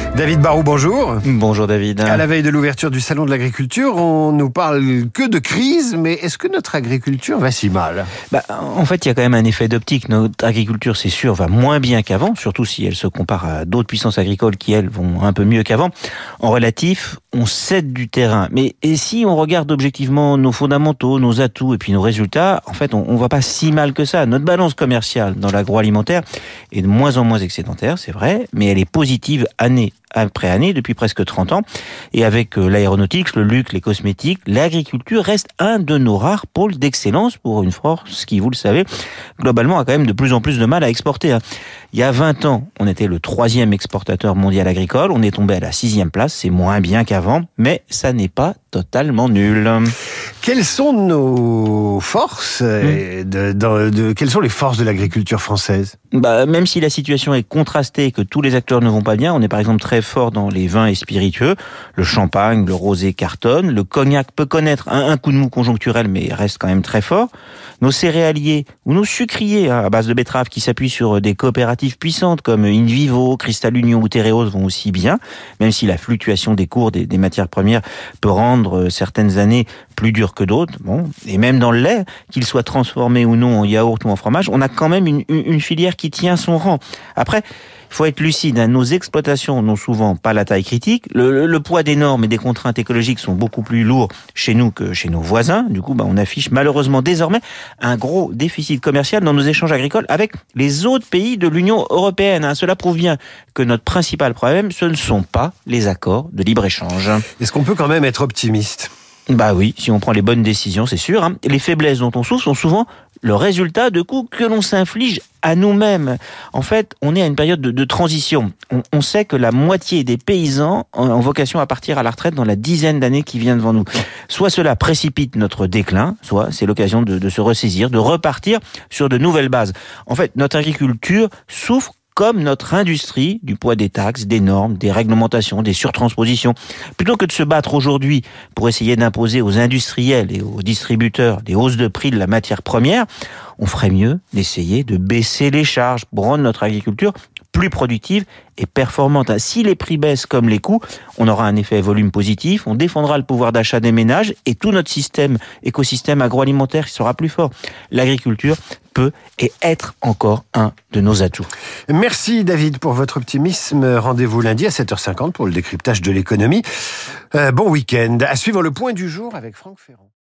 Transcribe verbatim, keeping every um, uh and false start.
David Barrault, bonjour. Bonjour David. À la veille de l'ouverture du Salon de l'agriculture, on nous parle que de crise, mais est-ce que notre agriculture va si mal ? Bah, en fait, il y a quand même un effet d'optique. Notre agriculture, c'est sûr, va moins bien qu'avant, surtout si elle se compare à d'autres puissances agricoles qui, elles, vont un peu mieux qu'avant. En relatif, on cède du terrain. Mais et si on regarde objectivement nos fondamentaux, nos atouts et puis nos résultats, en fait, on, on va pas si mal que ça. Notre balance commerciale dans l'agroalimentaire est de moins en moins excédentaire, c'est vrai, mais elle est positive année après année depuis presque trente ans. Et avec l'aéronautique, le luxe, les cosmétiques, l'agriculture reste un de nos rares pôles d'excellence pour une force qui, vous le savez, globalement a quand même de plus en plus de mal à exporter. Il y a vingt ans, on était le troisième exportateur mondial agricole. On est tombé à la sixième place. C'est moins bien qu'avant, mais ça n'est pas totalement nul. Quelles sont nos forces et de, de, de, quelles sont les forces de l'agriculture française ? Bah, même si la situation est contrastée et que tous les acteurs ne vont pas bien, on est par exemple très fort dans les vins et spiritueux. Le champagne, le rosé cartonne. Le cognac peut connaître un, un coup de mou conjoncturel, mais reste quand même très fort. Nos céréaliers ou nos sucriers hein, à base de betterave qui s'appuient sur des coopératives puissantes comme Invivo, Cristal Union ou Tereos vont aussi bien, même si la fluctuation des cours des, des matières premières peut rendre certaines années plus dures que d'autres. Bon, et même dans le lait, qu'il soit transformé ou non en yaourt ou en fromage, on a quand même une, une, une filière qui tient son rang. Après, il faut être lucide, hein, nos exploitations n'ont souvent pas la taille critique. Le, le, le poids des normes et des contraintes écologiques sont beaucoup plus lourds chez nous que chez nos voisins. Du coup, bah, on affiche malheureusement désormais un gros déficit commercial dans nos échanges agricoles avec les autres pays de l'Union européenne. Hein. Cela prouve bien que notre principal problème, ce ne sont pas les accords de libre-échange. Est-ce qu'on peut quand même être optimiste ? Bah oui, si on prend les bonnes décisions, c'est sûr. Hein. Les faiblesses dont on souffre sont souvent le résultat de coups que l'on s'inflige à nous-mêmes. En fait, on est à une période de, de transition. On, on sait que la moitié des paysans ont, ont vocation à partir à la retraite dans la dizaine d'années qui vient devant nous. Soit cela précipite notre déclin, soit c'est l'occasion de, de se ressaisir, de repartir sur de nouvelles bases. En fait, notre agriculture souffre comme notre industrie, du poids des taxes, des normes, des réglementations, des surtranspositions. Plutôt que de se battre aujourd'hui pour essayer d'imposer aux industriels et aux distributeurs des hausses de prix de la matière première, on ferait mieux d'essayer de baisser les charges pour rendre notre agriculture plus productive et performante. Si les prix baissent comme les coûts, on aura un effet volume positif, on défendra le pouvoir d'achat des ménages et tout notre système, écosystème agroalimentaire sera plus fort. L'agriculture peut et être encore un de nos atouts. Merci David pour votre optimisme. Rendez-vous lundi à sept heures cinquante pour le décryptage de l'économie. Euh, bon week-end. À suivre le point du jour avec Franck Ferrand.